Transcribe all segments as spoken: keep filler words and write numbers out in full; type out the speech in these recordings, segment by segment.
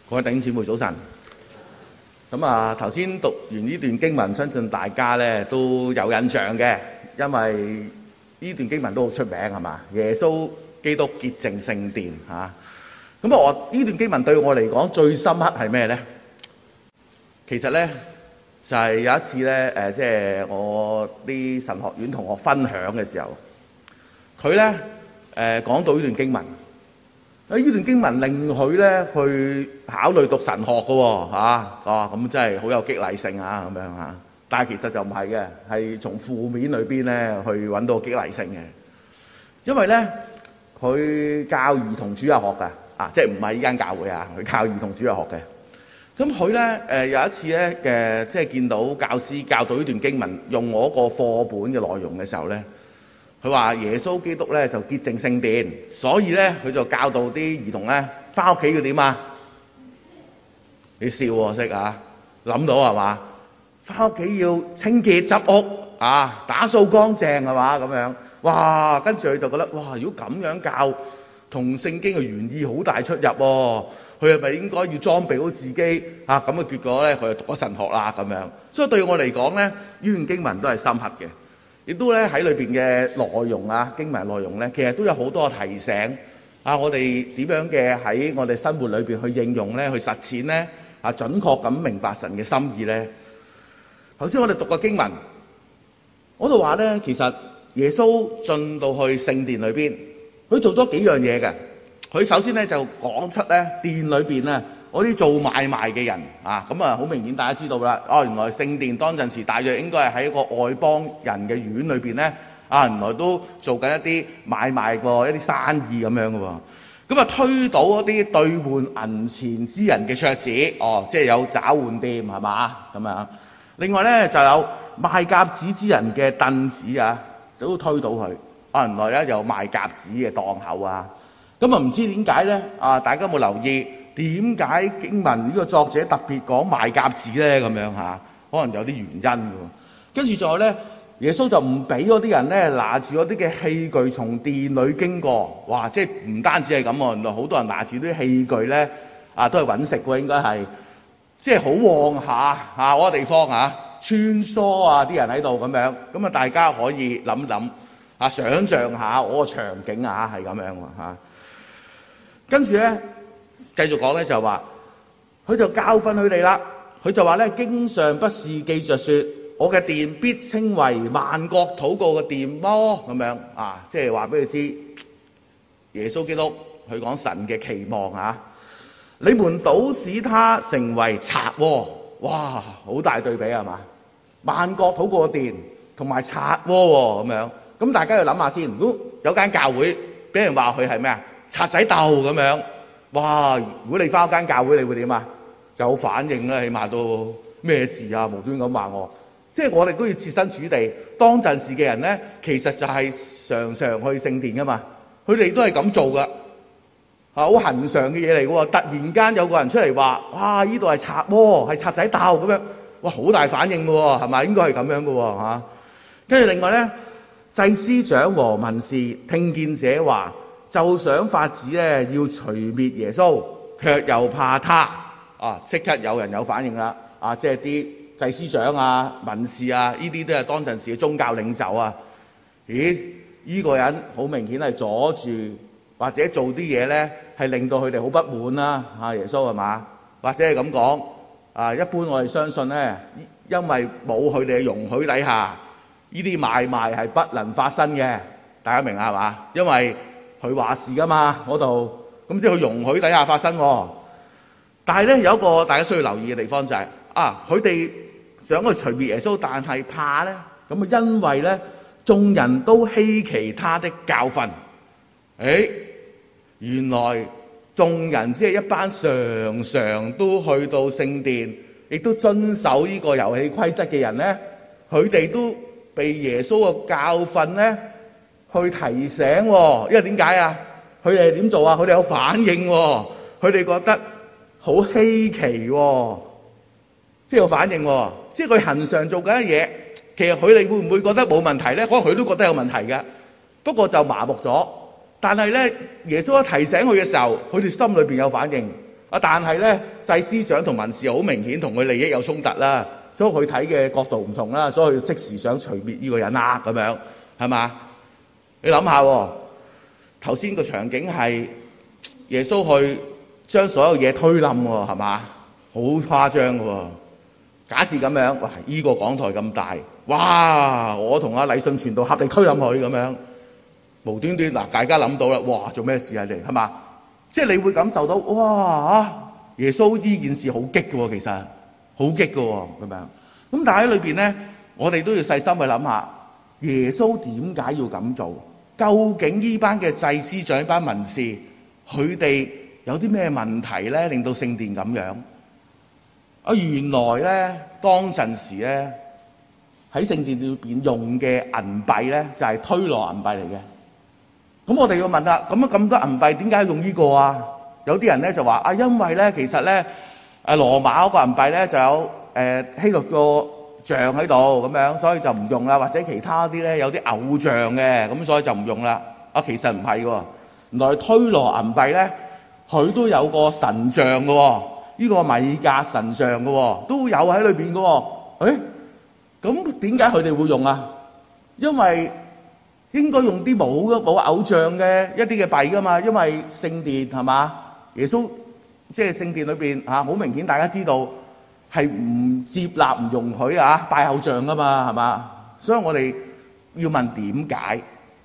各位弟兄姊妹早晨。咁啊，頭先讀完呢段經文，相信大家咧都有印象嘅，因為呢段經文都好出名係嘛？耶穌基督潔淨聖殿嚇。咁啊，我呢段經文對我嚟講最深刻係咩咧？其實咧就係、是、有一次咧誒，即、呃、係、就是、我啲神學院同學分享嘅時候，佢咧誒講到呢段經文。呢段經文令佢咧去考慮讀神學嘅喎嚇，啊咁真係好有激勵性啊咁樣嚇。但係其實就唔係嘅，係從負面裏邊咧去揾到激勵性嘅。因為咧佢教兒童主日學㗎，啊即係唔係呢間教會啊，佢教兒童主日學嘅。咁佢咧誒有一次咧嘅即係見到教師教到呢段經文用我個課本嘅內容嘅時候咧。佢話耶穌基督咧就潔淨聖殿，所以咧佢就教導啲兒童咧翻屋企要點啊？你笑喎識啊？諗到係嘛？翻屋企要清潔執屋啊，打掃乾淨係嘛咁樣。哇！跟住佢就覺得哇，如果咁樣教，同聖經嘅原意好大出入喎。佢係咪應該要裝備好自己啊？咁嘅結果咧，佢就讀咗神學啦咁樣。所以對我嚟講咧，呢段經文都係深刻嘅。亦都咧喺裏邊嘅內容啊，經文內容咧，其實都有好多提醒啊！我哋點樣嘅喺我哋生活裏邊去應用咧，去實踐咧啊，準確咁明白神嘅心意咧。頭先我哋讀過經文，我度話咧，其實耶穌進到去聖殿裏邊，佢做咗幾樣嘢嘅。佢首先咧就講出咧殿裏邊啊，嗰啲做買賣嘅人啊，咁啊好明顯大家知道啦。哦，原來聖殿當陣時大約應該係喺一個外邦人嘅院裏邊咧，啊原來都做緊一啲買賣過一啲生意咁樣嘅喎。咁啊推倒嗰啲兌換銀錢之人嘅桌子，哦即係有找換店係嘛咁樣。另外咧就有賣鴿子之人嘅凳子啊，都推倒佢。啊原來咧有賣鴿子嘅檔口啊。咁啊唔知點解咧？啊大家有冇留意？點解經文呢個作者特別講賣鴿子咧？咁樣嚇，可能有啲原因嘅。跟住再有咧，耶穌就唔俾嗰啲人咧拿住嗰啲嘅器具從殿裏經過。哇！即係唔單止係咁喎，原來好多人拿住啲器具咧，啊都係揾食喎，應該係，即係好旺下嚇嗰個地方嚇，穿梭啊啲人喺度咁樣。咁啊大家可以諗諗啊，想像下嗰個場景啊，係咁樣喎嚇。跟住咧。繼續講咧就話，佢就教訓佢哋啦。佢就話咧，經上不是記着說，我嘅殿必稱為萬國禱告嘅殿麼？咁樣啊，即係話俾佢知，耶穌基督佢講神嘅期望啊。你們倒使他成為賊窩，哇，好大對比係嘛？萬國禱告嘅殿同埋賊窩喎咁樣。咁大家要諗下先，如果有間教會俾人話佢係咩啊？賊仔鬥咁樣。哇！如果你翻間教會，你會點啊？就有反應啦，起碼都咩事啊？無端咁話我，即係我哋都要設身處地。當陣時嘅人咧，其實就係常常去聖殿噶嘛，佢哋都係咁做噶，係好恆常嘅嘢嚟嘅喎。突然間有個人出嚟話：哇！呢度係賊窩，係賊仔鬥咁樣，哇！好大反應嘅喎，係咪？應該係咁樣嘅喎嚇。跟住另外咧，祭司長和文士聽見這話，就想法子咧要除滅耶穌，卻又怕他啊！即刻有人有反應啦！啊，即係啲祭司長啊、文士啊，呢啲都係當陣時嘅宗教領袖啊。咦？呢個人好明顯係阻住或者做啲嘢咧，係令到佢哋好不滿啦。啊，耶穌係嘛？或者係咁講啊？一般我哋相信咧，因為冇佢哋嘅容許底下，呢啲買賣係不能發生嘅。大家明係嘛？因為佢話事噶嘛嗰度，咁即係佢容許底下發生喎。但係咧有一個大家需要留意嘅地方就係、是、啊，佢哋想去除滅耶穌，但係怕咧，咁啊因為咧眾人都希奇他的教訓。誒，原來眾人只係一班常常都去到聖殿，亦都遵守呢個遊戲規則嘅人咧，佢哋都被耶穌嘅教訓咧去提醒喎。因為點解啊？佢哋點做啊？佢哋有反應喎，佢哋覺得好稀奇喎，即係有反應喎，即係佢恆常做緊嘅嘢，其實佢哋會唔會覺得冇問題咧？可能佢都覺得有問題嘅，不過就麻木咗。但係咧，耶穌一提醒佢嘅時候，佢哋心裏邊有反應。 啊，但係咧祭司長同文士好明顯同佢利益有衝突啦，所以佢睇嘅角度唔同啦，所以佢即時想除滅呢個人啦，咁樣係嘛？你諗下喎，頭先個場景係耶穌去將所有嘢推冧喎，係嘛？好誇張嘅喎。假設咁樣，哇！依個講台咁大，哇！我同阿禮信傳道合力推冧佢咁樣，無端端嗱，大家諗到啦，哇！做咩事啊你係嘛？即係你會感受到，哇！耶穌呢件事好激嘅喎，其實好激嘅喎咁樣。咁但係喺裏邊咧，我哋都要細心去諗下，耶穌點解要咁做？究竟呢班嘅祭司長、呢班文士，佢哋有啲咩問題咧，令到聖殿咁樣？啊，原來咧，當陣時咧，喺聖殿裏邊用嘅銀幣咧，就係推羅銀幣嚟嘅。咁我哋要問啦，咁樣咁多銀幣點解用呢個啊？有啲人咧就話啊，因為咧其實咧，誒羅馬嗰個銀幣咧就有誒希律個像喺度咁樣，所以就唔用啦。或者其他啲咧有啲偶像嘅，咁所以就唔用啦。啊，其實唔係喎，原來推羅銀幣咧，佢都有個神像嘅喎。呢個米格神像嘅喎，都有喺裏邊嘅喎。誒，咁點解佢哋會用啊？因為應該用啲冇冇偶像嘅一啲嘅幣噶嘛。因為聖殿係嘛，耶穌即係聖殿裏邊嚇，好明顯大家知道係唔接納、唔容許啊拜偶像噶嘛，係嘛？所以我哋要問點解？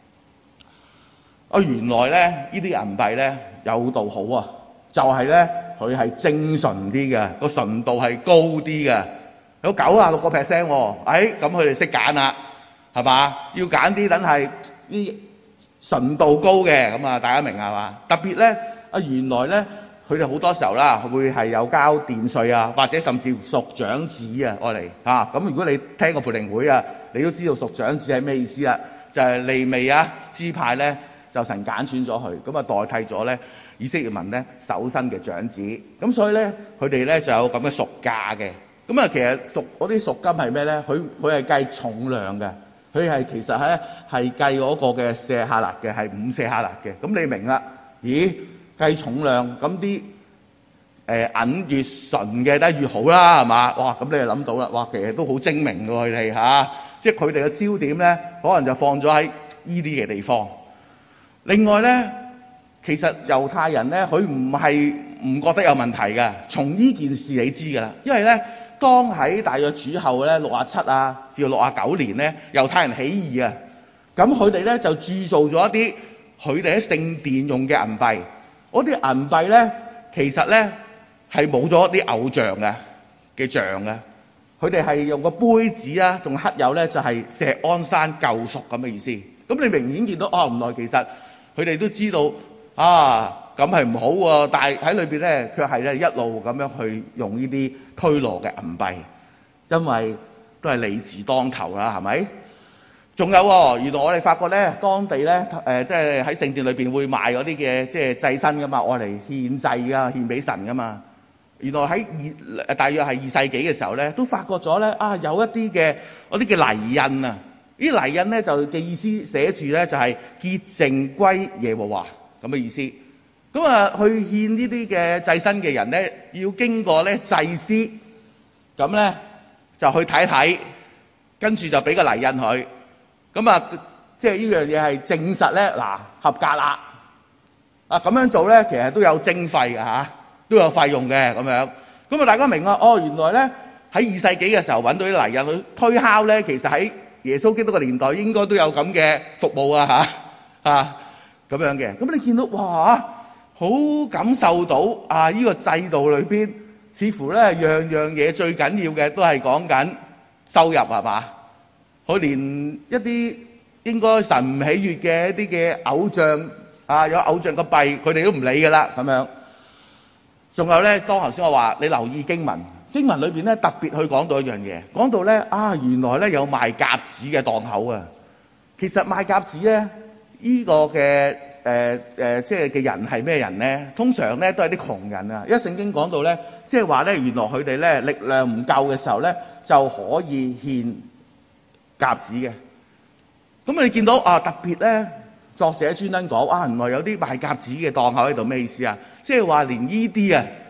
啊，原來咧呢啲銀幣咧有道好啊，就係咧。佢係精純啲嘅，個純度係高啲嘅，有九啊六個 percent 喎。哎，咁佢哋識揀啦，係嘛？要揀啲等係啲純度高嘅，咁啊大家明係嘛？特別咧啊，原來咧佢哋好多時候啦，會係有交殿稅啊，或者甚至屬長子啊，愛嚟嚇。咁如果你聽過培靈會啊，你都知道屬長子係咩意思啦？就係利未啊支派咧，就神揀選咗佢，咁啊代替咗咧。以色列民咧首生嘅長子，咁所以咧佢哋咧就有咁嘅贖價嘅。咁啊其實贖嗰啲贖金係咩咧？佢佢係計重量嘅，佢係其實咧係計嗰個嘅舍客勒嘅，係五舍客勒嘅。咁你明啦？咦，計重量咁啲誒銀越純嘅得越好啦，係嘛？哇！咁你就諗到啦，哇！其實都好精明㗎佢哋嚇，即係佢哋嘅焦點咧，可能就放咗喺呢啲嘅地方。另外咧。其實猶太人咧，佢唔係唔覺得有問題嘅。從呢件事你知㗎啦，因為咧，當喺大約主後咧六啊七啊至到六啊九年咧，猶太人起義啊，咁佢哋咧就鑄造咗一啲佢哋喺聖殿用嘅銀幣。嗰啲銀幣咧，其實咧係冇咗啲偶像嘅嘅像嘅，佢哋係用個杯子啊，仲刻有咧就係錫安山救贖咁嘅意思。咁你明顯見到哦，原來其實佢哋都知道。啊，咁係唔好喎，但係喺裏邊咧，卻係咧一路咁樣去用呢啲推羅嘅銀幣，因為都係利字當頭啦，係咪？仲有喎，原來我哋發覺咧，當地咧誒，即係喺聖殿裏邊會賣嗰啲嘅即係祭牲噶嘛，愛嚟獻祭噶，獻俾神噶嘛。原來喺二大約係二世紀嘅時候咧，都發覺咗咧啊，有一啲嘅嗰啲嘅泥印啊，呢啲泥印咧就嘅意思寫住咧就係潔淨歸耶和華。咁嘅意思，咁啊去獻呢啲嘅祭牲嘅人咧，要經過咧祭司，咁咧就去睇睇，跟住就俾個泥印佢，咁啊即係呢樣嘢係證實咧嗱合格啦，啊咁樣做咧其實都有徵費嘅嚇，都有費用嘅咁樣，咁啊大家明啊，哦原來咧喺二世紀嘅時候揾到啲泥印去推敲咧，其實喺耶穌基督嘅年代應該都有咁嘅服務啊嚇啊！咁樣嘅，咁你見到哇，好感受到啊！呢個制度裏邊，似乎咧樣樣嘢最緊要嘅都係講緊收入係嘛？佢連一啲應該神唔喜悅嘅一啲嘅偶像啊，有偶像嘅幣，佢哋都唔理㗎啦咁樣。仲有咧，當頭先我話你留意經文，經文裏邊咧特別去講到一樣嘢，講到咧啊，原來咧有賣鴿子嘅檔口啊。其實賣鴿子咧。呢個嘅誒誒，即係嘅人係咩人咧？通常咧都係啲窮人啊！因為聖經講到咧，即係話咧，原來佢哋咧力量唔夠嘅時候咧，就可以獻鴿子嘅。咁你見到啊，特別咧，作者專登講啊，原來有啲賣鴿子嘅檔口喺度，咩意思啊？即係話連呢啲啊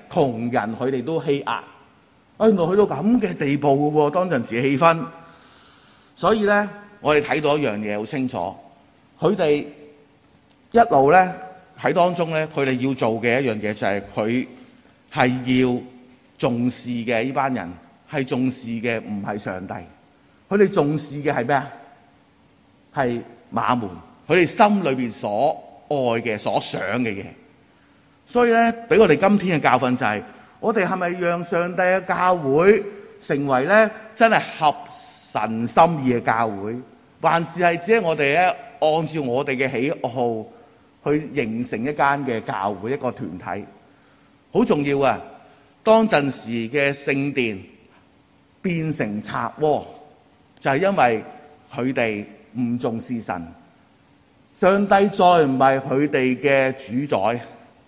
窮人佢哋都欺壓，原來去到咁嘅地步嘅喎，當陣時嘅氣氛。所以咧，我哋睇到一樣嘢好清楚，佢哋一路咧喺當中咧，佢哋要做嘅一樣嘢就係佢係要重視嘅，呢班人係重視嘅唔係上帝，佢哋重視嘅係咩啊？係馬門，佢哋心裏邊所愛嘅、所想嘅嘢。所以咧，俾我哋今天嘅教訓就係、是，我哋係咪讓上帝嘅教會成為咧真係合神心意嘅教會，還是係只係我哋咧按照我哋嘅喜好去形成一間嘅教會、一個團體？好重要啊！當陣時嘅聖殿變成賊窩，就係因為佢哋唔重視神，上帝再唔係佢哋嘅主宰。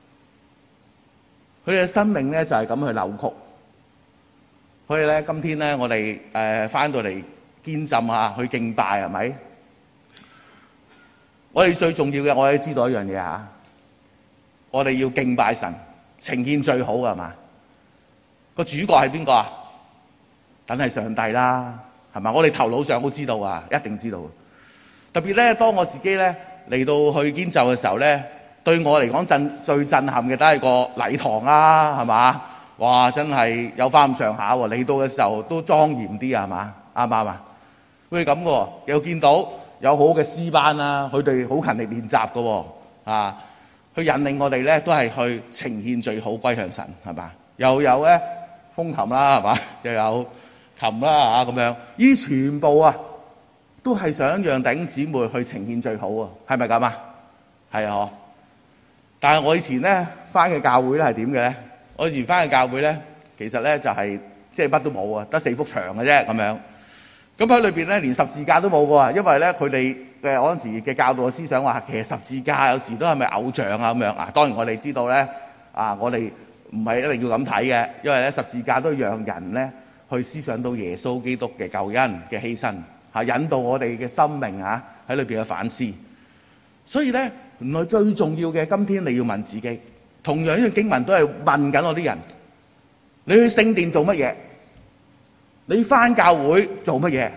佢哋嘅生命咧就係咁去扭曲，所以咧今天咧我哋誒翻到嚟堅浸啊，去敬拜係咪？我哋最重要嘅，我哋知道一樣嘢嚇，我哋要敬拜神，呈獻最好係嘛？個主角係邊個啊？梗係上帝啦，係嘛？我哋頭腦上都知道啊，一定知道。特別咧，當我自己咧嚟到去堅浸嘅時候咧。對我嚟講震最震撼嘅都係個禮堂啦，係嘛？哇！真係有翻咁上下喎，嚟到嘅時候都莊嚴啲係嘛？啱唔啱啊？會咁嘅喎，又見到有好嘅詩班啦，佢哋好勤力練習嘅喎，啊，去引領我哋咧都係去呈獻最好歸向神，係嘛？又有咧風琴啦，係嘛？又有琴啦嚇咁樣，呢啲全部啊都係想讓弟兄姊妹去呈獻最好啊，係咪咁啊？係啊，但係我以前咧翻嘅教會咧係點嘅咧？我以前翻嘅教會咧，其實咧就係即係乜都冇啊，得四幅牆嘅啫咁樣。咁喺裏邊咧連十字架都冇喎，因為咧佢哋嘅嗰陣時嘅教導嘅思想話，其實十字架有時都係咪偶像啊咁樣啊？當然我哋知道咧，啊我哋唔係一定要咁睇嘅，因為咧十字架都讓人咧去思想到耶穌基督嘅救恩嘅犧牲，嚇引導我哋嘅生命啊喺裏邊嘅反思。所以咧，原來最重要嘅，今天你要問自己，同樣呢個經文都係問緊我啲人：你去聖殿做乜嘢？你返教會做乜嘢？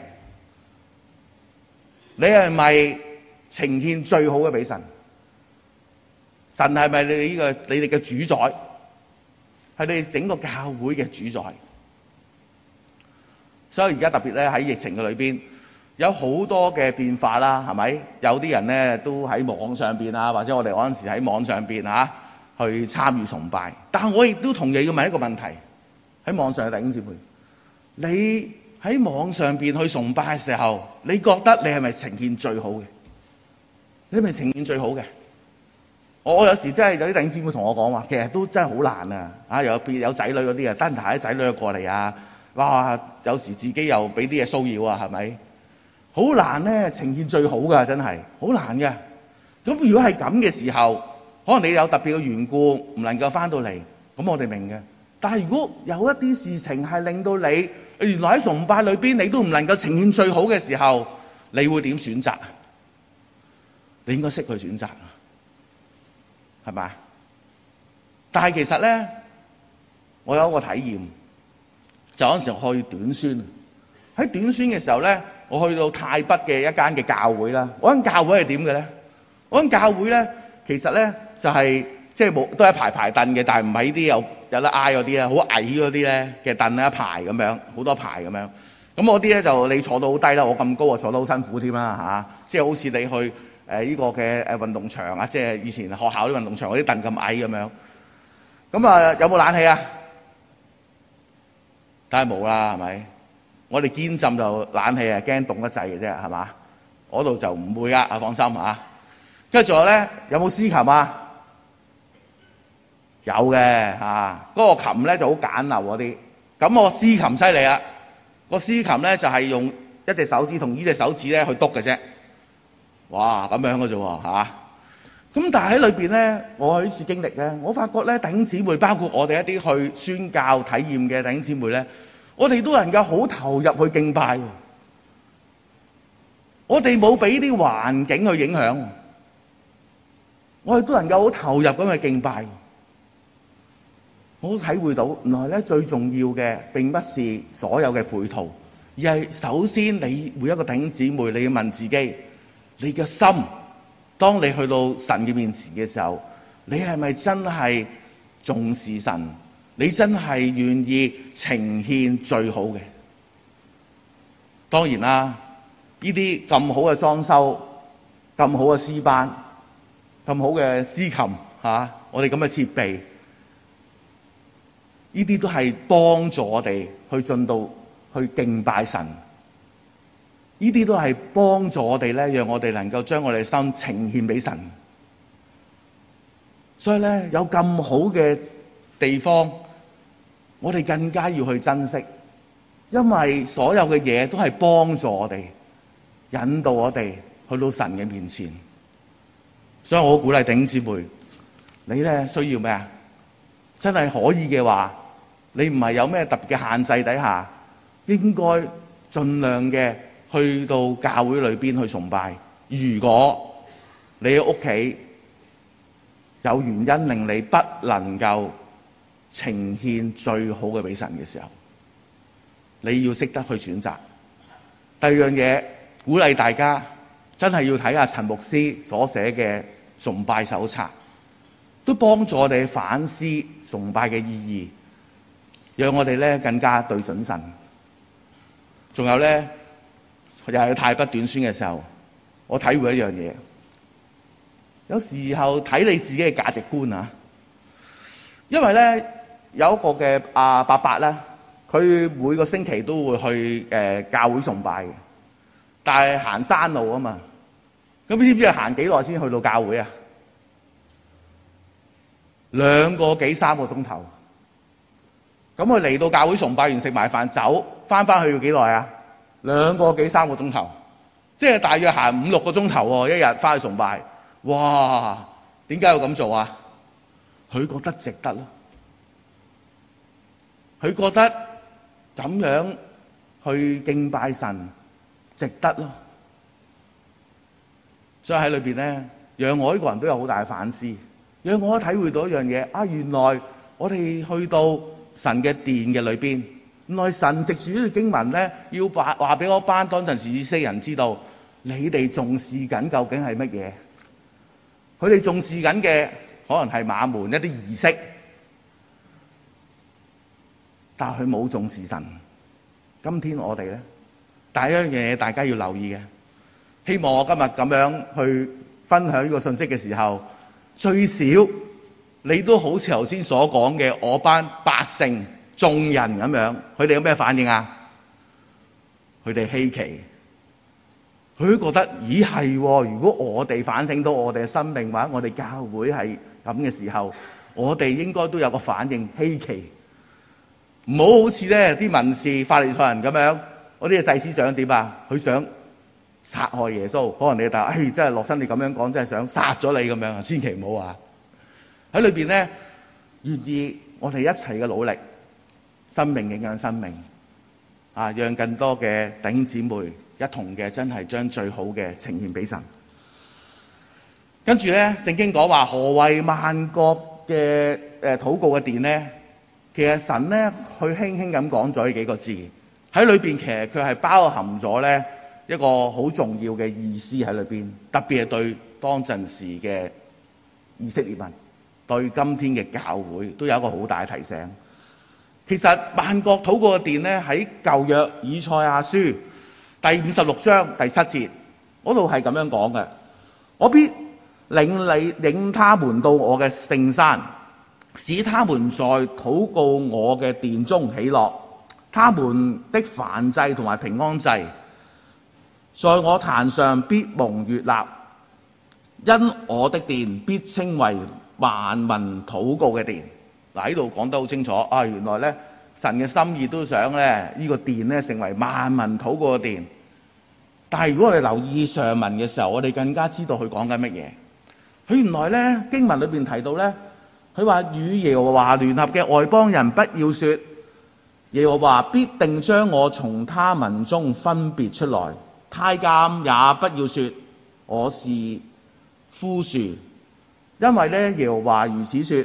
你係咪呈獻最好嘅俾神？神係咪你呢個你哋嘅主宰？係你哋整個教會嘅主宰。所以而家特別咧喺疫情嘅裏邊，有好多嘅變化啦，係咪？有啲人咧都喺網上邊啊，或者我哋嗰陣時喺網上邊啊去參與崇拜。但係我亦都同樣要問一個問題：喺網上嘅弟兄姊妹，你喺網上邊去崇拜嘅時候，你覺得你係咪呈現最好嘅？你係咪呈現最好嘅？我有時真係有啲弟兄姊妹同我講話，其實都真係好難啊！啊，有別有仔女嗰啲啊，單排啲仔女過嚟啊，哇！有時自己又俾啲嘢騷擾啊，係咪？好難咧呈現最好㗎，真係好難嘅。咁如果係咁嘅時候，可能你有特別嘅緣故唔能夠翻到嚟，咁我哋明嘅。但係如果有一啲事情係令到你原來喺崇拜裏邊你都唔能夠呈現最好嘅時候，你會點選擇？你應該識去選擇，係咪？但係其實咧，我有一個體驗，就嗰陣時去短宣，喺短宣嘅時候咧，我去到泰北嘅一間嘅教會啦。嗰間教會係點嘅咧？嗰間教會咧，其實咧就係即係冇都係一排排凳嘅，但係唔係呢啲有有得挨嗰啲啊，好矮嗰啲咧嘅凳一排咁樣，好多排咁樣。咁我啲咧就你坐到好低啦，我咁高啊，坐到好辛苦添啦嚇。即係好似你去誒呢、呃這個嘅誒運動場啊，即係以前學校啲運動場嗰啲凳咁矮咁樣。咁啊有冇冷氣啊？梗係冇啦，係咪？我哋堅浸就冷氣啊，驚凍得滯嘅啫，係嘛？嗰度就唔會啊，放心嚇。跟住仲有咧，有冇司琴啊？有嘅嚇，嗰個琴咧就好簡陋嗰啲。咁我司琴犀利啊！個司琴咧就係用一隻手指同呢隻手指咧去篤嘅啫。哇，咁樣嘅啫喎嚇。咁但係喺裏邊咧，我有一次經歷咧，我發覺咧弟兄姊妹，包括我哋一啲去宣教體驗嘅弟兄姊妹咧，我哋都能夠好投入去敬拜。我哋冇俾啲環境去影響，我哋都能夠好投入咁去敬拜。 我體會到原來咧最重要嘅並不是所有嘅配套，而係首先你每一個弟兄姊妹，你要問自己，你嘅心，當你去到神嘅面前嘅時候，你係咪真係重視神？你真係願意呈獻最好嘅？當然啦，呢啲咁好嘅裝修、咁好嘅詩班、咁好嘅司琴嚇，我哋咁嘅設備，呢啲都係幫助我哋去進到去敬拜神。呢啲都係幫助我哋咧，讓我哋能夠將我哋嘅心呈獻俾神。所以咧，有咁好嘅地方，我哋更加要去珍惜，因為所有嘅嘢都係幫助我哋，引導我哋去到神嘅面前。所以我好鼓勵弟兄姊妹，你咧需要咩啊？真係可以嘅話，你唔係有咩特別嘅限制底下，應該盡量嘅去到教會裏邊去崇拜。如果你喺屋企有原因令你不能夠呈獻最好嘅俾神嘅時候，你要識得去選擇。第二樣嘢，鼓勵大家真係要睇下陳牧師所寫嘅崇拜手冊，都幫助我哋反思崇拜嘅意義，讓我哋咧更加對準神。仲有咧，又係太不短宣嘅時候，我體會一樣嘢，有時候睇你自己嘅價值觀啊，因為咧有一個嘅阿伯伯咧，佢每個星期都會去誒、呃、教會崇拜嘅，但係行山路啊嘛，咁你知唔知佢行幾耐先去到教會啊？兩個幾三個鐘頭。咁佢嚟到教會崇拜完食埋飯走，翻返去要幾耐啊？兩個幾三個鐘頭，即係大約行五六個鐘頭喎，一日翻去崇拜。哇！點解要咁做啊？佢覺得值得咯，佢覺得咁樣去敬拜神值得咯。所以喺裏邊咧，讓我呢個人都有好大嘅反思，讓我體會到一樣嘢啊！原來我哋去到神嘅殿嘅裏邊，原來神藉住呢個經文咧，要話話俾嗰班當陣時以色列人知道，你哋重視緊究竟係乜嘢？佢哋重視緊嘅可能係馬門一啲儀式，但係佢冇重視神。今天我哋咧，第一樣嘢大家要留意嘅，希望我今日咁樣去分享呢個信息嘅時候，最少你都好似頭先所講嘅我班百姓眾人咁樣，佢哋有咩反應啊？佢哋稀奇。佢都覺得，咦係喎！如果我哋反省到我哋嘅生命，或者我哋教會係咁嘅時候，我哋應該都有個反應，稀奇。唔好好似咧啲文士法利賽人咁樣，嗰啲祭司想點啊？佢想殺害耶穌。可能你話，唉，真係落身你咁樣講，真係想殺咗你咁樣啊！千祈唔好啊！喺裏邊咧，願意我哋一齊嘅努力，生命影響生命啊，讓更多嘅弟兄姊妹一同嘅真係將最好嘅呈現俾神。跟住咧，聖經講話何為萬國嘅誒禱告嘅殿咧？其實神咧，佢輕輕咁講咗呢幾個字喺裏邊，其實佢係包含咗咧一個好重要嘅意思喺裏邊，特別係對當陣時嘅以色列民，對今天嘅教會都有一個好大嘅提醒。其實萬國禱告嘅殿咧，喺舊約以賽亞書第五十六章第七節嗰度係咁樣講嘅：我必領你領他們到我嘅聖山，使他們在禱告我嘅殿中喜樂，他們的燔祭同埋平安祭，在我壇上必蒙悅納，因我的殿必稱為萬民禱告嘅殿。嗱，呢度講得好清楚啊！原來咧神嘅心意都想咧呢個殿咧成為萬民禱告嘅殿。但係如果我哋留意上文嘅時候，我哋更加知道佢講緊乜嘢。佢原來咧經文裏邊提到咧，佢話與耶和華聯合嘅外邦人不要說，耶和華必定將我從他民中分別出來。太監也不要說我是枯樹，因為咧耶和華如此說：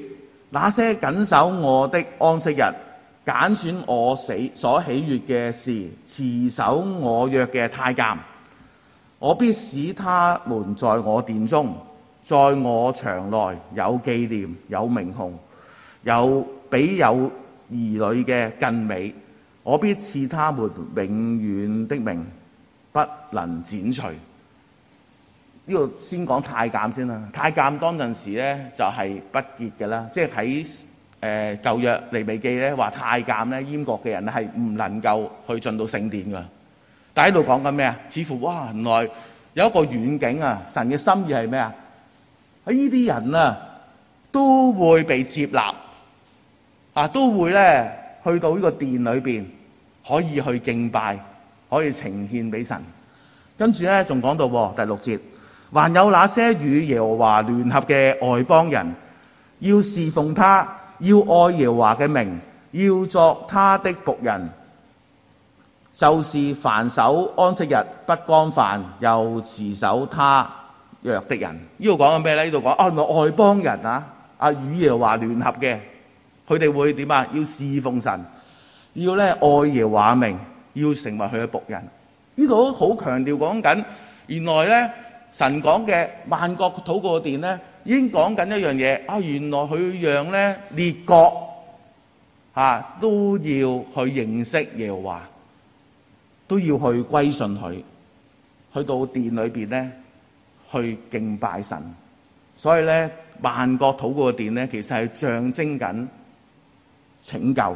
那些謹守我的安息日，揀選我死所喜悅嘅事，持守我約嘅太監，我必使他們在我殿中，在我牆內有紀念，有名號，有比有兒女嘅更美。我必賜他們永遠的名，不能剪除。呢度先講太監先啦。太監當陣時咧就係、是、不潔嘅啦，即係喺誒舊約利未記咧話太監咧閹割嘅人咧係唔能夠去進到聖殿㗎。但喺度講緊咩啊？似乎哇，原來有一個遠景啊！神嘅心意係咩啊？喺呢啲人啊都會被接納啊，都會咧去到呢個殿裏邊可以去敬拜，可以呈獻俾神。跟住咧仲講到第六節。還有那些與耶和華聯合嘅外邦人，要侍奉他，要愛耶和華嘅名，要作他的僕人，就是凡守安息日不干犯，又持守他約的人。呢度講緊咩呢？呢度講啊，原來外邦人啊，啊與耶和華聯合嘅，佢哋會點啊？要侍奉神，要咧愛耶和華名，要成為佢嘅僕人。呢度好強調講緊，原來咧。神講嘅萬國禱告殿咧，已經講緊一樣嘢啊！原來佢讓咧列國嚇、啊、都要去認識耶和華，都要去歸順佢，去到殿裏邊咧去敬拜神。所以咧，萬國禱告殿咧，其實係象徵緊拯救，而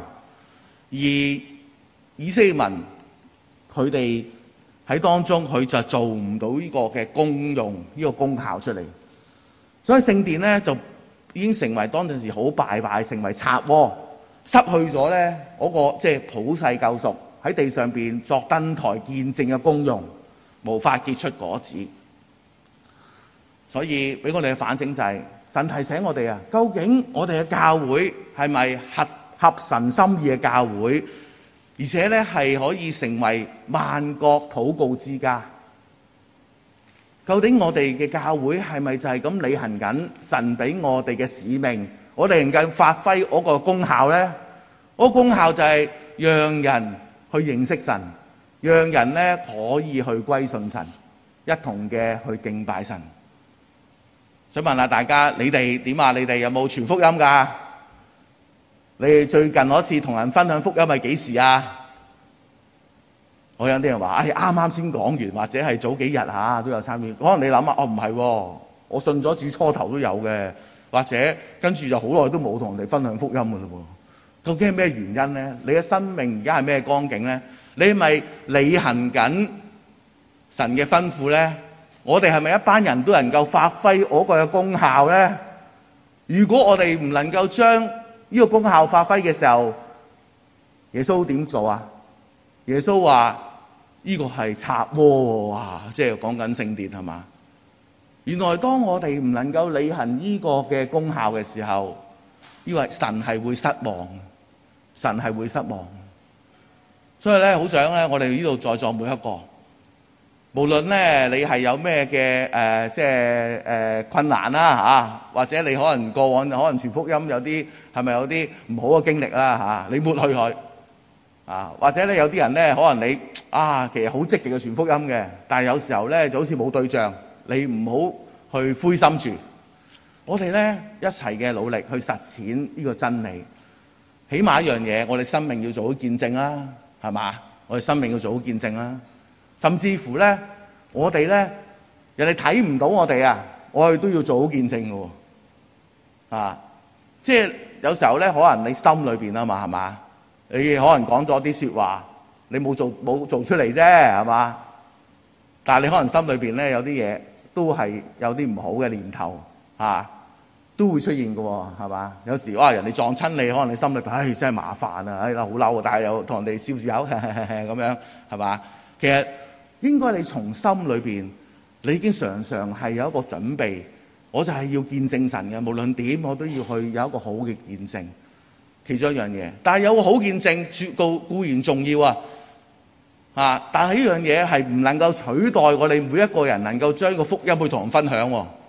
以色列民佢哋。喺當中佢就做唔到呢個嘅功用，呢、這個功效出嚟，所以聖殿咧就已經成為當陣時好敗壞，成為賊窩，失去咗咧嗰個即係、就是、普世救贖喺地上邊作燈台見證嘅功用，無法結出果子。所以俾我哋嘅反省就係、是、神提醒我哋啊，究竟我哋嘅教會係咪合合神心意嘅教會？而且咧係可以成為萬國禱告之家。究竟我哋嘅教會係咪就係咁履行緊神俾我哋嘅使命？我哋能夠發揮嗰個功效呢？嗰、那個功效就係讓人去認識神，讓人咧可以去歸順神，一同嘅去敬拜神。想問下大家，你哋點啊？你哋有冇傳福音㗎？你哋最近嗰次同人分享福音係幾時啊？我有啲人話，哎，啱啱先講完，或者係早幾日嚇都有參與。可能你諗下，哦唔係喎，我信咗主初頭都有嘅，或者跟住就好耐都冇同人哋分享福音㗎嘞喎。究竟係咩原因咧？你嘅生命而家係咩光景咧？你係咪履行緊神嘅吩咐咧？我哋係咪一班人都能夠發揮嗰個嘅功效咧？如果我哋唔能夠將呢個功效發揮嘅時候，耶穌點做啊？耶穌話呢個係賊窩啊，即係講緊聖殿係嘛？原來當我哋唔能夠履行呢個嘅功效嘅時候，因為神係會失望，神係會失望。所以咧，好想咧，我哋呢度在座每一個，無論咧你係有咩嘅誒，即係誒、呃、困難啦、啊、嚇，或者你可能過往可能傳福音有啲係咪有啲唔好嘅經歷啦嚇，你抹去佢啊，或者咧有啲人咧可能你啊其實好積極嘅傳福音嘅，但係有時候咧就好似冇對象，你唔好去灰心住。我哋咧一齊嘅努力去實踐呢個真理，起碼一樣嘢，我哋生命要做好見證啦，係嘛？我哋生命要做好見證啦。甚至乎咧，我哋咧，人哋睇唔到我哋啊，我哋都要做好見證嘅喎，啊，即係有時候咧，可能你心裏邊啊嘛，係嘛，你可能講咗啲説話，你冇做冇做出嚟啫，係嘛，但係你可能心裏邊咧有啲嘢都係有啲唔好嘅念頭，啊，都會出現嘅喎，係嘛？有時哇，人哋撞親你，可能你心裏邊，唉，真係麻煩啊，唉，好嬲啊，但係又同人哋笑住口，咁樣，係嘛？其實應該你從心裏邊，你已經常常係有一個準備，我就係要見證神嘅，無論點我都要去有一個好嘅見證。其中一樣嘢，但係有個好見證，絕告固然重要啊，啊！但係呢樣嘢係唔能夠取代我哋每一個人能夠將個福音去同人分享喎。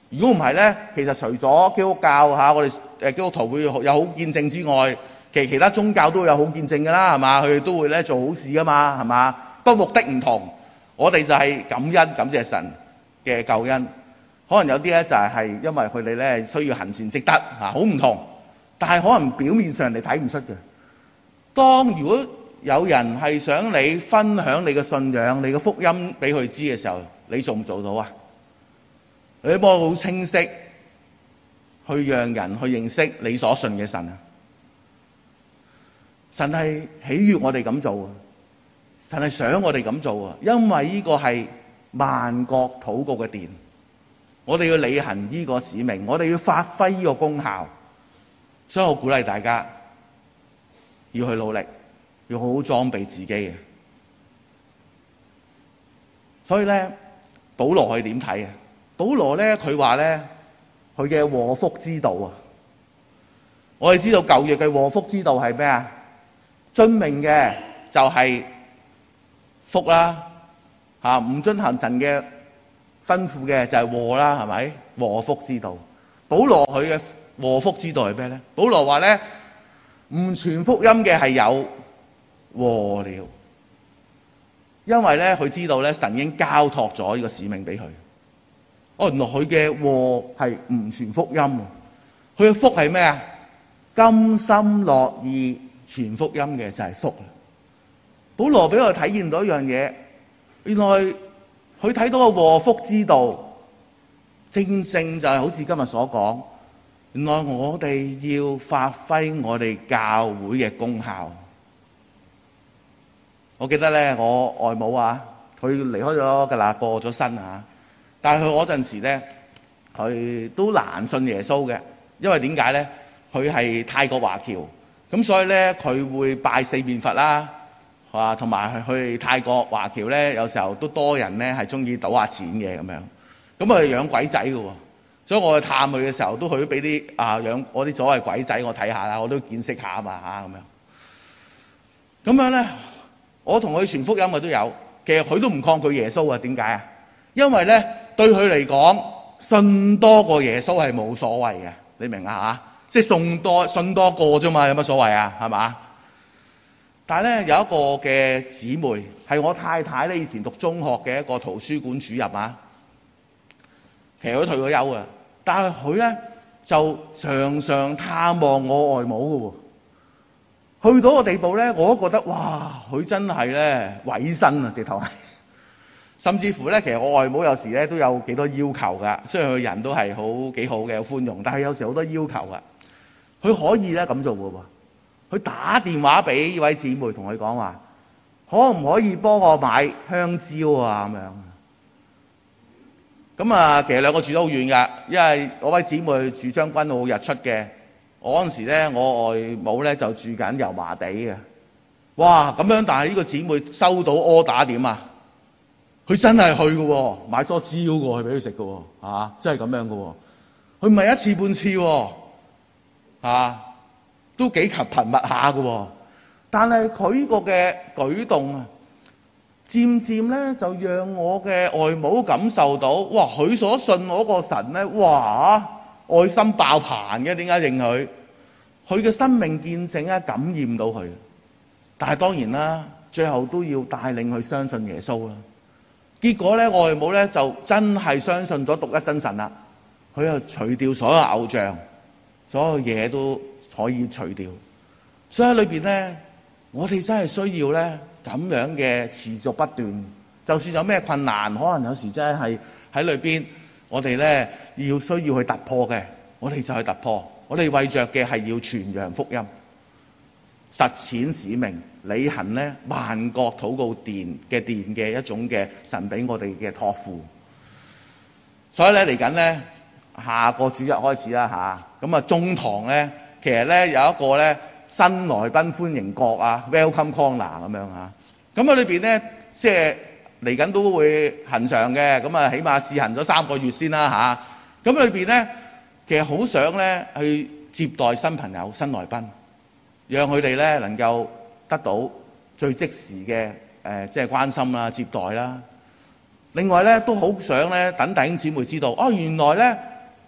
如果唔係咧，其實除咗基督教嚇，我哋誒基督徒會有好見證之外，其實其他宗教都有好見證㗎啦，係嘛？佢哋都會咧做好事㗎嘛，係嘛？不過目的唔同，我哋就係感恩感謝神嘅救恩。可能有啲咧就係係因為佢哋咧需要行善積德嚇，好唔同。但係可能表面上你睇唔出嘅。當如果有人係想你分享你嘅信仰、你嘅福音俾佢知嘅時候，你做唔做到啊？你幫我好清晰去讓人去認識你所信嘅神啊！神係喜悅我哋咁做啊！神係想我哋咁做啊！因為呢個係萬國禱告嘅殿，我哋要履行呢個使命，我哋要發揮呢個功效。所以我鼓勵大家要去努力，要好好裝備自己嘅。所以咧，保羅係點睇啊？保羅咧，佢話咧，佢嘅禍福之道啊，我哋知道舊約嘅禍福之道係咩啊？遵命嘅就係福啦，嚇唔遵行神嘅吩咐嘅就係禍啦，係咪？禍福之道。保羅佢嘅禍福之道係咩咧？保羅話咧，唔傳福音嘅係有禍了，因為咧佢知道咧神已經交託咗呢個使命俾佢。哦，原來佢嘅禍係唔傳福音，佢嘅福係咩啊？甘心樂意傳福音嘅就係福。保羅俾我哋體驗到一樣嘢，原來佢睇到個禍福之道，正正就係好似今日所講，原來我哋要發揮我哋教會嘅功效。我記得咧，我外母啊，佢離開咗噶啦，過咗身啊。但係佢嗰陣時咧，佢都難信耶穌嘅，因為點解咧？佢係泰國華僑，咁所以咧佢會拜四面佛啦，啊，同埋去泰國華僑咧，有時候都多人咧係中意賭下錢嘅咁樣，咁啊養鬼仔嘅喎，所以我去探佢嘅時候都去俾啲啊養我啲所謂鬼仔我睇下啦，我都見識下啊嘛嚇咁樣，咁樣咧我同佢傳福音嘅都有，其實佢都唔抗拒耶穌啊，點解啊？因為咧。對佢嚟講，信多過耶穌係冇所謂嘅，你明啊嚇？即係信多信多個啫嘛，有乜所謂啊？係嘛？但係咧有一個嘅姊妹係我太太咧，以前讀中學嘅一個圖書館主任啊，其實佢退咗休啊，但係佢咧就常常探望我外母嘅喎，去到個地步咧，我都覺得哇，佢真係咧委身啊，直頭係。甚至乎咧，其實我外母有時咧都有幾多要求噶，雖然佢人都係好幾好嘅，有寬容，但係有時好多要求噶。佢可以咧咁做嘅喎，佢打電話俾呢位姊妹同佢講話，可唔可以幫我買香蕉啊咁樣？咁啊，其實兩個住得好遠噶，因為嗰位姊妹住將軍澳日出嘅，我嗰陣時咧我外母咧就住緊油麻地嘅。哇，咁樣但係呢個姊妹收到 order 點啊？佢真係去嘅喎，買多蕉過去俾佢食嘅喎，嚇，真係咁樣嘅喎。佢唔係一次半次喎，嚇，都幾及頻密下嘅喎。但係佢呢個嘅舉動啊，漸漸咧就讓我嘅外母感受到，哇！佢所信嗰個神咧，哇！愛心爆棚嘅，點解認佢？佢嘅生命見證咧感染到佢。但係當然啦，最後都要帶領佢相信耶穌啦。結果咧，外母咧就真係相信咗獨一真神啦。佢又除掉所有偶像，所有嘢都可以除掉。所以喺裏邊咧，我哋真係需要咧咁樣嘅持續不斷。就算有咩困難，可能有時真係喺裏邊，我哋咧要需要去突破嘅，我哋就去突破。我哋為着嘅係要傳揚福音，實踐使命。履行咧萬國禱告殿嘅殿嘅一種嘅神俾我哋嘅託付，所以咧嚟緊咧下個主日開始啦吓，咁啊中堂咧其實咧有一個咧新來賓歡迎角啊 Welcome Corner 咁樣啊，咁喺裏邊咧即係嚟緊都會恆常嘅，咁啊起碼試行咗三個月先啦吓，咁裏邊咧其實好想咧去接待新朋友新來賓，讓佢哋咧能夠得到最即時嘅誒，即係關心啦、接待啦。另外咧，都好想咧等弟兄姊妹知道，哦，原來咧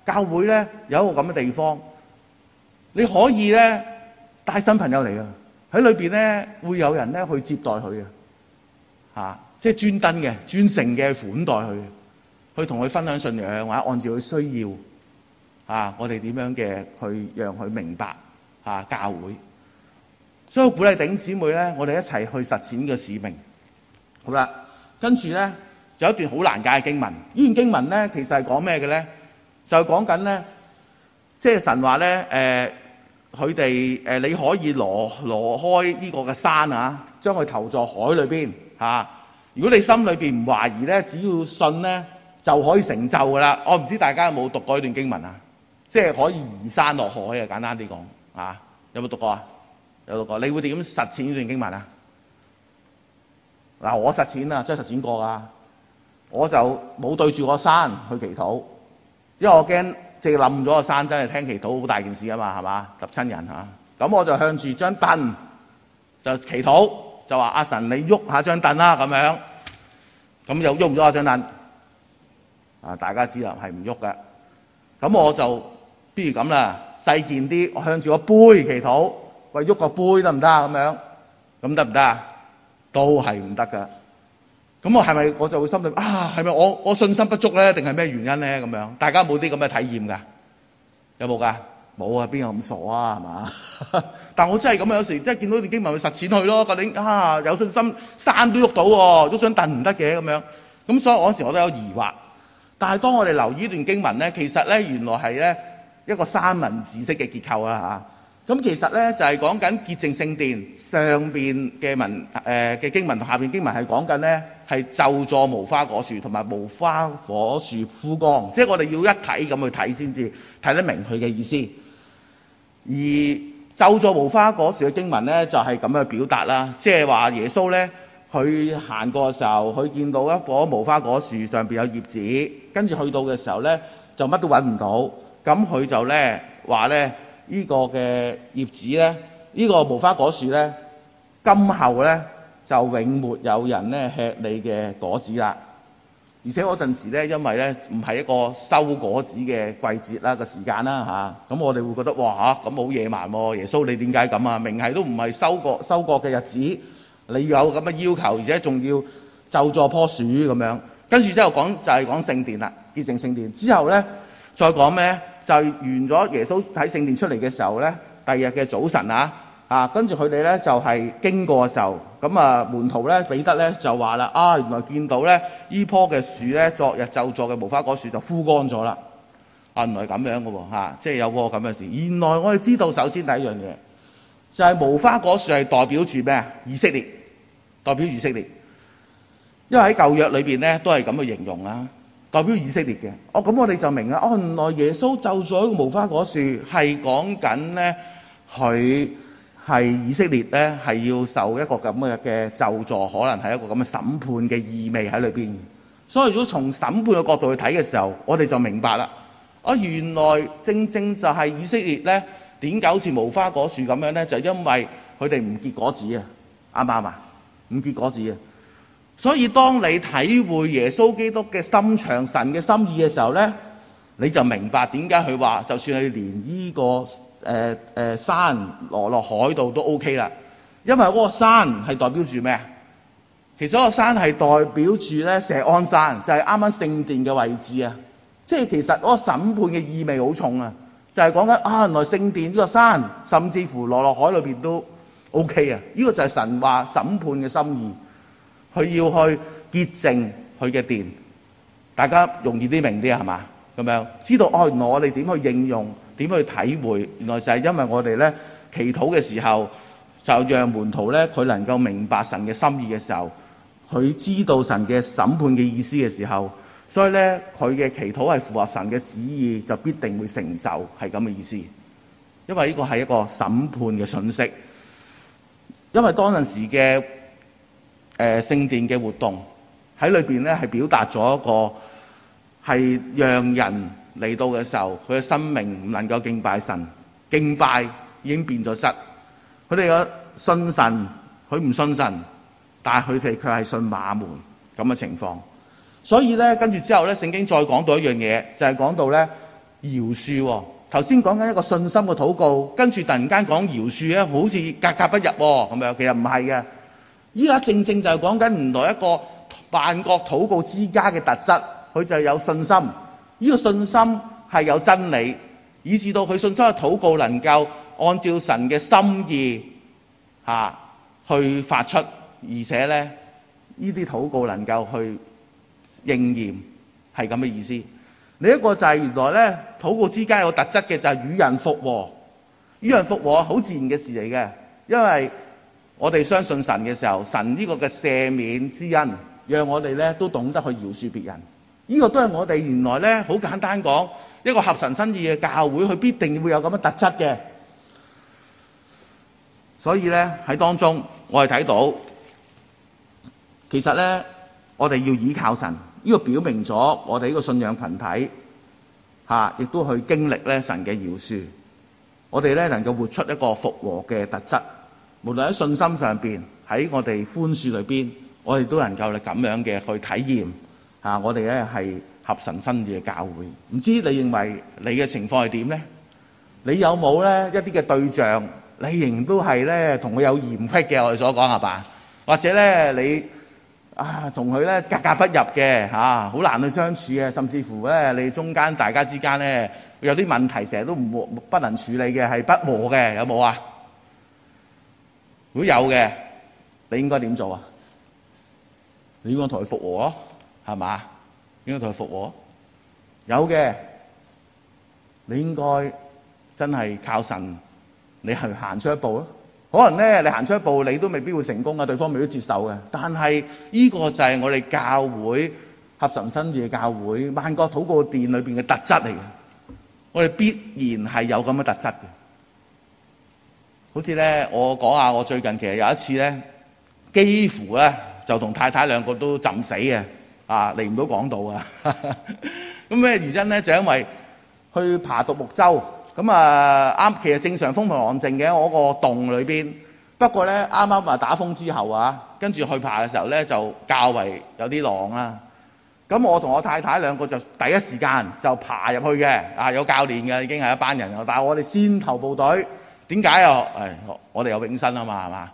教會咧有一個咁嘅地方，你可以咧帶新朋友嚟啊！喺裏邊咧會有人咧去接待佢嘅，嚇，即係專登嘅、專誠嘅款待佢，去同佢分享信仰，或者按照佢需要，嚇，我哋點樣嘅去讓佢明白嚇教會。所以我鼓勵弟兄姊妹咧，我哋一齊去實踐嘅使命。好啦，跟住咧就有一段好難解嘅經文。呢段經文咧其實係講咩嘅咧？就係講緊咧，即係神話咧，誒佢哋誒你可以挪挪開呢個嘅山啊，將佢投在海裏邊嚇、啊。如果你心裏邊唔懷疑咧，只要信咧就可以成就噶啦。我唔知大家有冇讀過呢段經文啊？即係可以移山落海啊！簡單啲講啊，有冇讀過啊？有讀過。你會點樣實踐呢段經文啊？嗱，我實踐啊，真係實踐過噶。我就冇對住個山去祈禱。因為我驚即係冧咗個山，真係聽祈禱好大件事啊嘛，係嘛？揼親人嚇。咁我就向住張凳就祈禱，就話阿神你喐下張凳啦咁樣。咁又喐唔咗下張凳啊？大家知啦，係唔喐嘅。咁我就不如咁啦，細件啲，我向住個杯祈禱，喂，喐個杯得唔得啊？咁樣咁得唔得啊？都係唔得㗎。咁我係咪我就會心諗啊？係咪我我信心不足咧？定係咩原因咧？咁樣大家冇啲咁嘅體驗㗎？有冇㗎？冇啊！邊有咁傻啊？係嘛？但我真係咁啊！有時真係見到段經文去實踐去咯。究竟啊有信心山都喐到喎，都想凳唔得嘅咁樣。咁所以我嗰時我都有疑惑。但係當我哋留意呢段經文咧，其實咧原來係咧一個三文治式嘅結構啊嚇。咁其實咧就係講緊潔淨聖殿上邊嘅文誒嘅經文同下邊經文係講緊咧係咒詛無花果樹同埋無花果樹枯乾，即係我哋要一睇咁去睇先至睇得明佢嘅意思。而咒詛無花果樹嘅經文咧就係咁樣表達啦，即係話耶穌咧佢行過嘅時候，佢見到一棵無花果樹上邊有葉子，跟住去到嘅時候咧就乜都揾唔到，咁佢就咧話咧。呢個嘅葉子咧，呢個無花果樹咧，今後咧就永沒有人咧吃你嘅果子啦。而且嗰陣時咧，因為咧唔係一個收果子嘅季節啦個時間啦嚇，咁我哋會覺得哇嚇咁好野蠻喎！耶穌你點解咁啊？明係都唔係收割收割嘅日子，你有咁嘅要求，而且仲要咒詛棵樹咁樣。跟住之後講就係講聖殿啦，潔淨聖殿之後咧，再講咩？就完咗耶穌喺聖殿出嚟嘅時候咧，第二日嘅早晨啊，啊跟住佢哋咧就係、是、經過嘅時候，咁啊門徒咧彼得咧就話啦，啊原來見到咧呢棵嘅樹咧，昨日咒詛嘅無花果樹就枯乾咗啦。啊原來咁樣嘅喎、啊，即係有個咁嘅事。原來我哋知道首先第一樣嘢就係、是、無花果樹係代表住咩啊？以色列，代表以色列。因為喺舊約裏邊咧都係咁嘅形容啦。代表以色列嘅，哦咁我哋就明啦。哦，原來耶穌咒咗一個無花果樹，係講緊咧，佢係以色列咧係要受一個咁嘅嘅咒詛，可能係一個咁嘅審判嘅意味喺裏邊。所以如果從審判嘅角度去睇嘅時候，我哋就明白啦。哦，原來正正就係以色列咧點解好似無花果樹咁樣咧？就係因為佢哋唔結果子啊，啱唔啱啊？唔結果子啊！所以當你體會耶穌基督嘅心腸、神嘅心意嘅時候咧，你就明白點解佢話，就算你連呢、這個誒誒、呃呃、山落落海度都 OK 啦，因為嗰個山係代表住咩啊？其實嗰個山係代表住咧錫安山，就係啱啱聖殿嘅位置啊！即係其實嗰個審判嘅意味好重啊！就係講緊啊，原來聖殿呢個山，甚至乎落落海裏邊都 OK 啊！呢、這個就係神話審判嘅心意。佢要去潔淨佢嘅殿，大家容易啲明啲係嘛？咁樣知道哦，原來我哋點去應用，點去體會？原來就係因為我哋咧祈禱嘅時候，就讓門徒咧佢能夠明白神嘅心意嘅時候，佢知道神嘅審判嘅意思嘅時候，所以咧佢嘅祈禱係符合神嘅旨意，就必定會成就，係咁嘅意思。因為呢個係一個審判嘅訊息，因為當陣時嘅。誒、呃、聖殿嘅活動喺裏邊咧，係表達咗一個係讓人嚟到嘅時候，佢嘅生命唔能夠敬拜神，敬拜已經變咗質。佢哋嘅信神，佢唔信神，但係佢哋卻係信馬門咁嘅情況。所以咧，跟住之後咧，聖經再講到一樣嘢，就係、是、講到咧饒恕喎。頭先講緊一個信心嘅禱告，跟住突然間講饒恕咧，好似格格不入喎咁樣。其實唔係嘅，依家正正就係講緊原來一個萬國禱告之家嘅特質，佢就係有信心。呢個信心係有真理，以至到佢信心嘅禱告能夠按照神嘅心意嚇、啊、去發出，而且咧呢啲禱告能夠去應驗，係咁嘅意思。另一個就係原來咧禱告之間有特質嘅就係與人復和，與人復和好自然嘅事嚟嘅，因為我哋相信神嘅時候，神呢個嘅赦免之恩，讓我哋咧都懂得去饒恕別人。呢、這個都係我哋原來咧好簡單講一個合神心意嘅教會，佢必定會有咁嘅特質嘅。所以咧喺當中，我哋睇到其實咧，我哋要倚靠神，呢、這個表明咗我哋呢個信仰群體嚇，亦、啊、都去經歷咧神嘅饒恕。我哋咧能夠活出一個復和嘅特質，無論喺信心上邊，喺我哋寬恕裏邊，我哋都能夠咧咁樣嘅去體驗。啊！我哋咧係合神心意嘅教會，唔知你認為你嘅情況係點呢？你有冇咧一啲嘅對象，你仍然都係咧同佢有嫌隙嘅？我哋所講係嘛？或者咧你啊同佢咧格格不入嘅嚇，好難去相處嘅，甚至乎咧你中間大家之間咧有啲問題，成日都唔不能處理嘅，係不和嘅，有冇啊？如果有嘅，你應該點做啊？你應該同佢復和咯。係嘛？應該同佢復和。有嘅，你應該真係靠神，你去行出一步咯。可能咧，你行出一步，你都未必會成功啊，對方未必接受嘅。但係呢個就係我哋教會合神心意嘅教會，萬國禱告殿裏邊嘅特質嚟嘅。我哋必然係有咁嘅特質嘅。好似咧，我講下我最近其實有一次咧，幾乎咧就同太太兩個都浸死嘅。啊，嚟唔到港島啊！咁咩原因咧？就因為去爬獨木舟，咁啊啱，其實正常風平浪靜嘅我個洞裏邊。不過咧，啱啱話打風之後啊，跟住去爬嘅時候咧，就較為有啲浪啦。咁我同我太太兩個就第一時間就爬入去嘅，啊有教練嘅，已經係一班人，但係我哋先頭部隊。點解啊？誒，我哋有永生啊嘛，係嘛？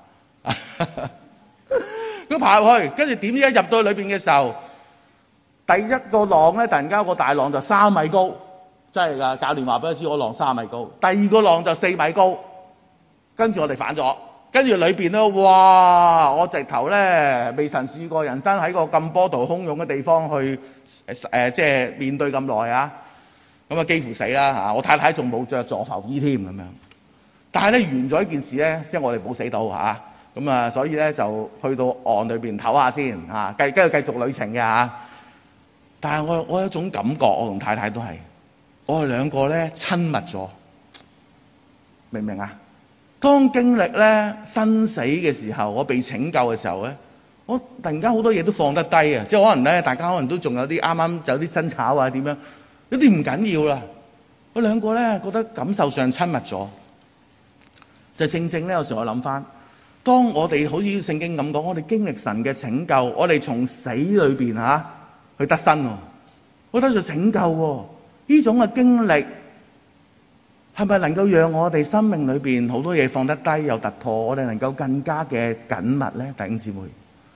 咁爬入去，跟住點知一入到裏邊嘅時候，第一個浪咧，突然間個大浪就三米高，真係㗎！教練話俾我知，我浪三米高。第二個浪就四米高，跟住我哋反咗，跟住裏邊咧，哇！我直頭咧未曾試過人生喺個咁波濤洶湧嘅地方去誒、呃，即係面對咁耐啊！咁啊幾乎死啦嚇！我太太仲冇着助浮衣添咁樣。但係咧完咗一件事咧，即係我哋冇死到嚇，咁啊所以咧就去到岸裏邊唞下先嚇，繼跟住繼續旅程嘅嚇。但係我我有一種感覺，我同太太都係，我哋兩個咧親密咗，明唔明啊？當經歷咧生死嘅時候，我被拯救嘅時候咧，我突然間好多嘢都放得低啊！即係可能咧，大家可能都仲有啲啱啱有啲爭吵啊點樣，有啲唔緊要啦。我兩個咧覺得感受上親密咗，就正正咧有時我諗翻，當我哋好似聖經咁講，我哋經歷神嘅拯救，我哋從死裏邊嚇。啊去得生喎，我得著拯救喎，呢種嘅經歷係咪能夠讓我哋生命裏邊好多嘢放得低又突破，我哋能夠更加嘅緊密咧？弟兄姊妹，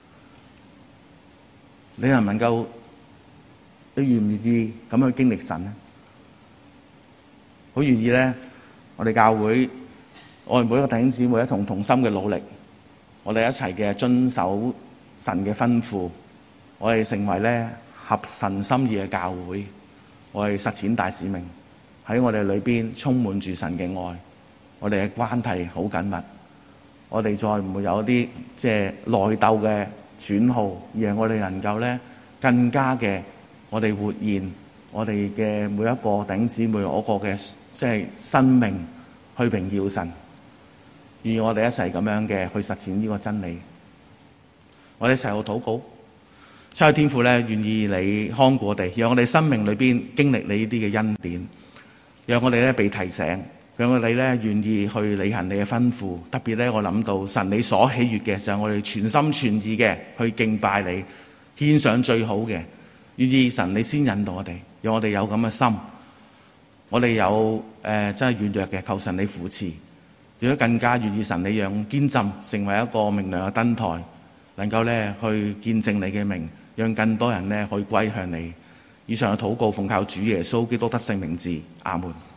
你能唔能夠，你願唔願意咁去經歷神咧？好願意咧，我哋教會，我哋每一個弟兄姊妹一同同心嘅努力，我哋一齊嘅遵守神嘅吩咐，我哋成為咧合神心意嘅教會，我哋實踐大使命，喺我哋裏邊充滿住神嘅愛，我哋嘅關係好緊密，我哋再唔會有一啲即係內鬥嘅損耗，而係我哋能夠咧更加嘅，我哋活現我哋嘅每一個弟兄姊妹嗰個嘅即係生命去榮耀神，而我哋一齊咁樣嘅去實踐呢個真理，我哋一齊去禱告。七位天父咧，願意你看顧我哋，讓我哋生命裏邊經歷你呢啲嘅恩典，讓我哋咧被提醒，讓我哋咧願意去履行你嘅吩咐。特別咧，我諗到神你所喜悅嘅就係我哋全心全意嘅去敬拜你，獻上最好嘅。願意神你先引導我哋，讓我哋有咁嘅心， 我哋有誒、呃、真係軟弱嘅，求神你扶持。如果更加願意神你讓堅振成為一個明亮嘅燈台，能夠咧去見證你嘅名，讓更多人咧可以歸向你。以上嘅禱告奉靠主耶穌基督得勝名字，阿門。